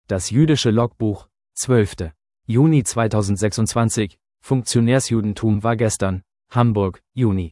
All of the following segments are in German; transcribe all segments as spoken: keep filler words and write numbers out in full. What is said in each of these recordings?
Das jüdische Logbuch, zwölfter Juni zweitausendsechsundzwanzig, Funktionärsjudentum war gestern, Hamburg, Juni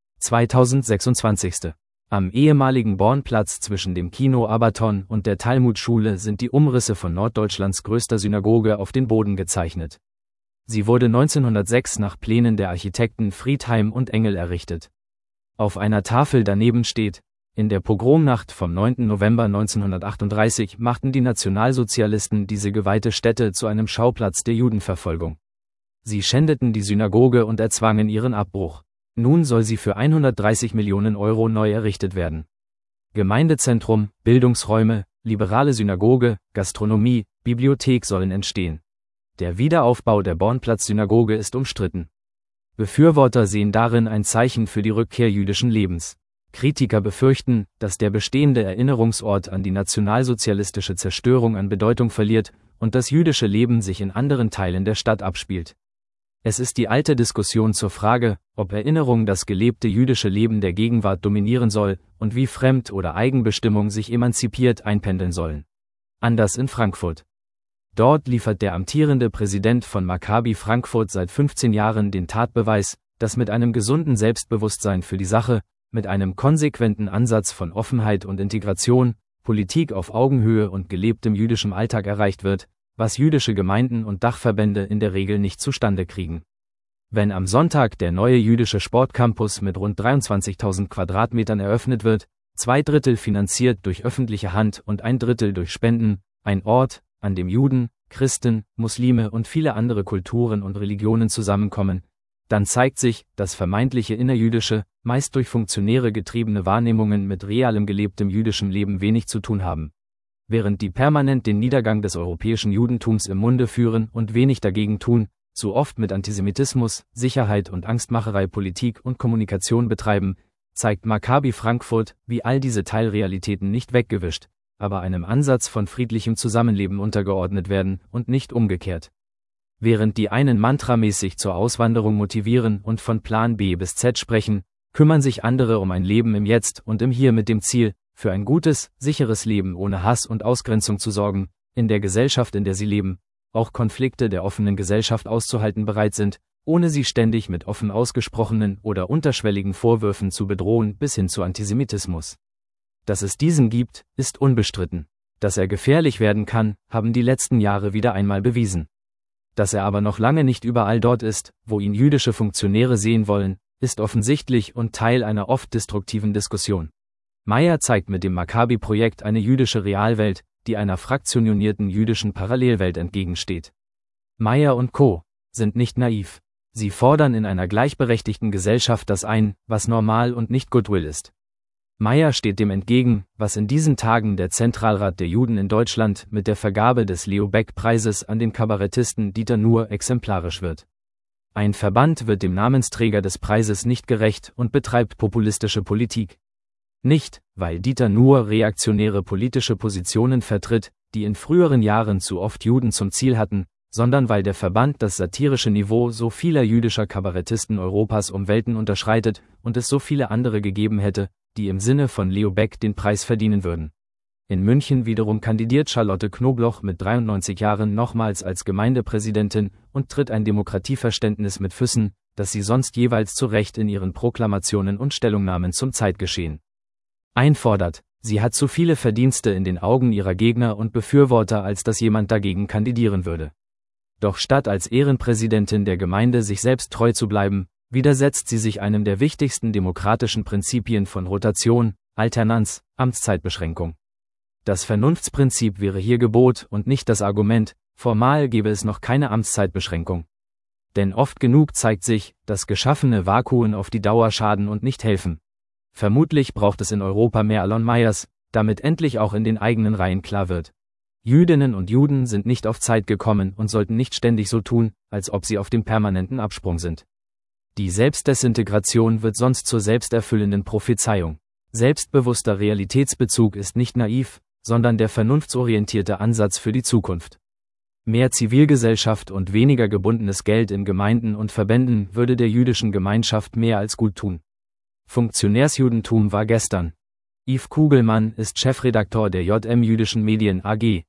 zweitausendsechsundzwanzig. Am ehemaligen Bornplatz zwischen dem Kino Abaton und der Talmudschule sind die Umrisse von Norddeutschlands größter Synagoge auf den Boden gezeichnet. Sie wurde neunzehnhundertsechs nach Plänen der Architekten Friedheim und Engel errichtet. Auf einer Tafel daneben steht: In der Pogromnacht vom neunten November neunzehnhundertachtunddreißig machten die Nationalsozialisten diese geweihte Stätte zu einem Schauplatz der Judenverfolgung. Sie schändeten die Synagoge und erzwangen ihren Abbruch. Nun soll sie für hundertdreißig Millionen Euro neu errichtet werden. Gemeindezentrum, Bildungsräume, liberale Synagoge, Gastronomie, Bibliothek sollen entstehen. Der Wiederaufbau der Bornplatz-Synagoge ist umstritten. Befürworter sehen darin ein Zeichen für die Rückkehr jüdischen Lebens. Kritiker befürchten, dass der bestehende Erinnerungsort an die nationalsozialistische Zerstörung an Bedeutung verliert und das jüdische Leben sich in anderen Teilen der Stadt abspielt. Es ist die alte Diskussion zur Frage, ob Erinnerung das gelebte jüdische Leben der Gegenwart dominieren soll und wie Fremd- oder Eigenbestimmung sich emanzipiert einpendeln sollen. Anders in Frankfurt. Dort liefert der amtierende Präsident von Maccabi Frankfurt seit fünfzehn Jahren den Tatbeweis, dass mit einem gesunden Selbstbewusstsein für die Sache, mit einem konsequenten Ansatz von Offenheit und Integration, Politik auf Augenhöhe und gelebtem jüdischem Alltag erreicht wird, was jüdische Gemeinden und Dachverbände in der Regel nicht zustande kriegen. Wenn am Sonntag der neue jüdische Sportcampus mit rund dreiundzwanzigtausend Quadratmetern eröffnet wird, zwei Drittel finanziert durch öffentliche Hand und ein Drittel durch Spenden, ein Ort, an dem Juden, Christen, Muslime und viele andere Kulturen und Religionen zusammenkommen, dann zeigt sich, dass vermeintliche innerjüdische, meist durch Funktionäre getriebene Wahrnehmungen mit realem gelebtem jüdischem Leben wenig zu tun haben. Während die permanent den Niedergang des europäischen Judentums im Munde führen und wenig dagegen tun, zu oft mit Antisemitismus, Sicherheit und Angstmacherei Politik und Kommunikation betreiben, zeigt Maccabi Frankfurt, wie all diese Teilrealitäten nicht weggewischt, aber einem Ansatz von friedlichem Zusammenleben untergeordnet werden und nicht umgekehrt. Während die einen mantramäßig zur Auswanderung motivieren und von Plan B bis Z sprechen, kümmern sich andere um ein Leben im Jetzt und im Hier mit dem Ziel, für ein gutes, sicheres Leben ohne Hass und Ausgrenzung zu sorgen, in der Gesellschaft, in der sie leben, auch Konflikte der offenen Gesellschaft auszuhalten bereit sind, ohne sie ständig mit offen ausgesprochenen oder unterschwelligen Vorwürfen zu bedrohen bis hin zu Antisemitismus. Dass es diesen gibt, ist unbestritten. Dass er gefährlich werden kann, haben die letzten Jahre wieder einmal bewiesen. Dass er aber noch lange nicht überall dort ist, wo ihn jüdische Funktionäre sehen wollen, ist offensichtlich und Teil einer oft destruktiven Diskussion. Meyer zeigt mit dem Maccabi-Projekt eine jüdische Realwelt, die einer fraktionierten jüdischen Parallelwelt entgegensteht. Meyer und Co. sind nicht naiv. Sie fordern in einer gleichberechtigten Gesellschaft das ein, was normal und nicht Goodwill ist. Meyer steht dem entgegen, was in diesen Tagen der Zentralrat der Juden in Deutschland mit der Vergabe des Leo Beck-Preises an den Kabarettisten Dieter Nuhr exemplarisch wird. Ein Verband wird dem Namensträger des Preises nicht gerecht und betreibt populistische Politik. Nicht, weil Dieter Nuhr reaktionäre politische Positionen vertritt, die in früheren Jahren zu oft Juden zum Ziel hatten, sondern weil der Verband das satirische Niveau so vieler jüdischer Kabarettisten Europas um Welten unterschreitet und es so viele andere gegeben hätte, die im Sinne von Leo Beck den Preis verdienen würden. In München wiederum kandidiert Charlotte Knobloch mit dreiundneunzig Jahren nochmals als Gemeindepräsidentin und tritt ein Demokratieverständnis mit Füßen, das sie sonst jeweils zu Recht in ihren Proklamationen und Stellungnahmen zum Zeitgeschehen einfordert. Sie hat zu viele Verdienste in den Augen ihrer Gegner und Befürworter, als dass jemand dagegen kandidieren würde. Doch statt als Ehrenpräsidentin der Gemeinde sich selbst treu zu bleiben, widersetzt sie sich einem der wichtigsten demokratischen Prinzipien von Rotation, Alternanz, Amtszeitbeschränkung. Das Vernunftsprinzip wäre hier Gebot und nicht das Argument, formal gäbe es noch keine Amtszeitbeschränkung. Denn oft genug zeigt sich, dass geschaffene Vakuen auf die Dauer schaden und nicht helfen. Vermutlich braucht es in Europa mehr Alon Meyers, damit endlich auch in den eigenen Reihen klar wird: Jüdinnen und Juden sind nicht auf Zeit gekommen und sollten nicht ständig so tun, als ob sie auf dem permanenten Absprung sind. Die Selbstdesintegration wird sonst zur selbsterfüllenden Prophezeiung. Selbstbewusster Realitätsbezug ist nicht naiv, sondern der vernunftsorientierte Ansatz für die Zukunft. Mehr Zivilgesellschaft und weniger gebundenes Geld in Gemeinden und Verbänden würde der jüdischen Gemeinschaft mehr als gut tun. Funktionärsjudentum war gestern. Yves Kugelmann ist Chefredaktor der J M Jüdischen Medien A G.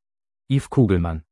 Yves Kugelmann.